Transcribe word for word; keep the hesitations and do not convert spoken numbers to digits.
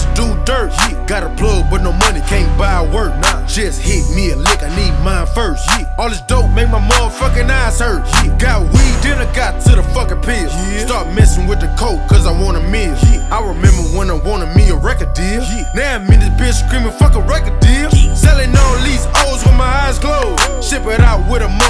used to do dirt. Yeah. Got a plug, but no money, can't buy work. Nah. Just hit me a lick, I need mine first. Yeah. All this dope make my motherfucking eyes hurt. Yeah. Got weed, then I got to the fucking pills. Yeah. Start messing with the coke, cause I want a meal. Yeah. I remember when I wanted me a record deal. Yeah. Now I'm in this bitch screaming, fuck a record deal. Yeah. Selling all these O's with my eyes closed. Ship it out with a